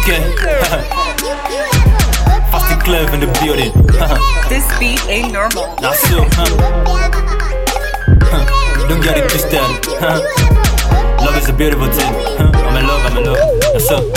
Okay. Fast and Clev in the building. This beat ain't normal. Now so, don't get it twisted. Love is a beautiful thing. I'm in love. That's up.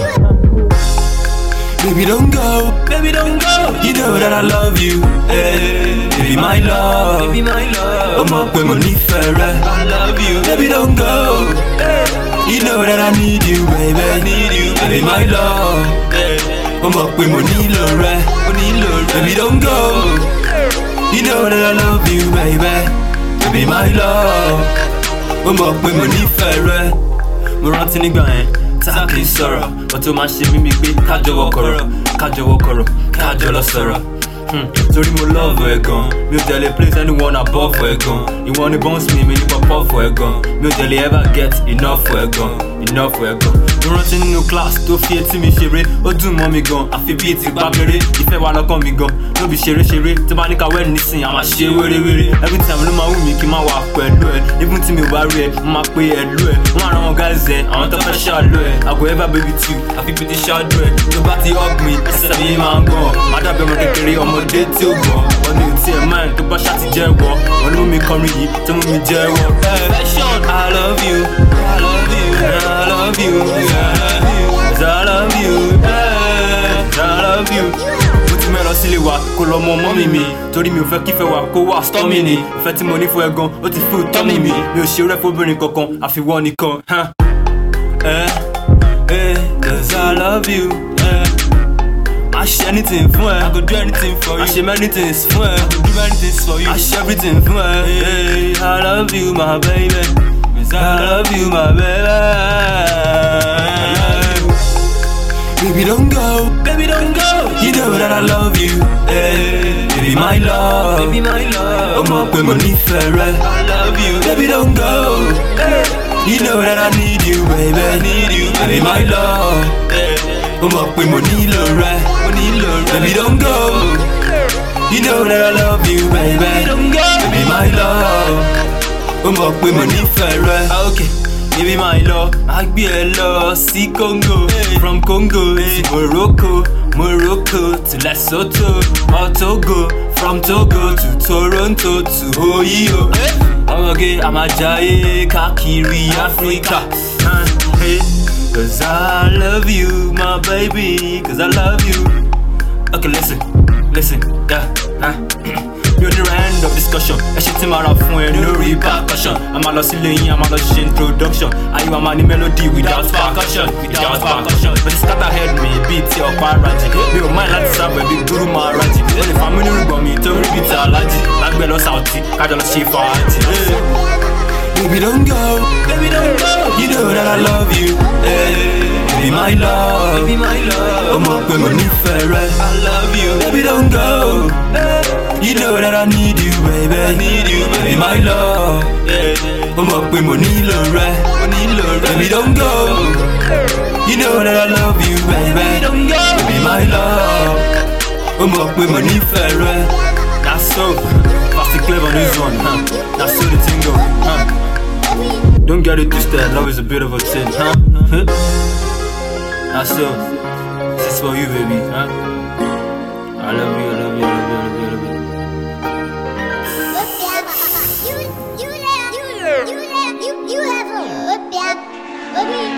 Baby don't go, baby don't go. You know that I love you. Baby my love, baby my love. I'm up with my knee ferret. I love you. Baby don't go. You know that I need you, baby. I need you, baby my love. I'm up with my knee lore. Baby don't go. You know that I love you, baby. Baby my love. I'm up with my knee ferret. Mo rántí nígbà yẹn tá kì í sọ̀rọ̀, but tó máa ṣe mímí pé ká jọ̀wọ́ kọ̀rọ̀, ká jọ lọ sọ̀rọ̀. Torí mo love ẹ gan, mi ò tẹ̀lé place anyone above ẹ gan. Ìwọ ni bounce mi ní pọ̀pọ̀ fún ẹ gan. Mi ò tẹ̀lé ever get enough ẹ gan. Mo rántí nínú class tó fi etí mi ṣeré, ó dùn mọ́ mi gan, àfi bí etí gbá bèrè. Ìfẹ́ wa lọ́kàn mi gan, ló bí ṣeré, tó bá ní ká wẹ̀ nísìn, a máa ṣe wéré. Every time ló máa wù mí kí n máa wà pẹ̀lú ẹ. Even tí mi ò bá rí ẹ, mo máa pe ẹ̀lú ẹ. Wọ́n máa rán wọn guys ẹ, àwọn tó fẹ́ ṣàlù ẹ. I go ever baby too, àfi bí ti ṣáájú ẹ. Tó bá ti hug mi, ẹsẹ̀ mi máa ń gàn. Má dàbí ọmọ kékeré ọmọdé tí ó gbọ́. Wọ́n ní òtí ẹ̀ máa ń tó bá ṣáà ti jẹ́wọ́. Wọ́n ló mú mi kọrin yìí, tó mú mi jẹ́wọ́. I love you, I love you, I love you, I love you, I love you. Mo ti mẹ́rọ sílé wa, kó lọ mọ mọ́mì mi. Torí mi ò fẹ́ kífẹ́ wa kó wà stọ́mì ni. Ìfẹ́ tí mo ní fún ẹ gan, ó ti fún tọ́mì mi. Mi ò ṣe rẹ́ fóbìnrin kankan, àfiwọ́ nìkan. Cause I love you. I share anything for ẹ. I could do anything for you. I share many things for ẹ. I could do many things for you. I share everything for ẹ. I love you, my baby. I love you, my baby. Baby don't go, baby don't go. You know that I love you. Baby my love, baby my love. I'm up with my knee ferret. I love you, baby don't go. You know that I need you, baby. I need you, baby my love. I'm up with my knee lore. Baby don't go. You know that I love you, baby. Baby my love. I'm up with my knee ferret. Okay, baby my love. I be a love, see Congo. From Congo to Morocco to Lesotho or Togo. From Togo to Toronto to Ohio. I'm a giant kakiri Africa. Cause I love you, my baby. Cause I love you. Okay, listen, yeah. You're the end of discussion. I shit him out for no repercussion. I'm a lost lane, I'm a lost introduction. I am a melody without percussion. But it's got ahead me, beat your paraji. You mind like this, I'm a big guru maraji. But if I'm in the room, me to repeat allergy. Like Bello Sauti, I don't see for Baby don't go, baby don't go. You know that I love you. Baby my love, baby my love. I'm up with my knee ferret. I love you, baby don't go. You know that I need you, baby. I need you, baby my love. I'm up with my knee lore. Baby don't go. You know that I love you, baby. Don't go, baby my love. I'm up with my knee ferret. That's so. Fast and Clev on this one, That's so the thing go, Don't get it twisted, love is a bit of a thing, That's so. This is for you, baby, I love you, I love you, I love you, I love you, I love you. You have a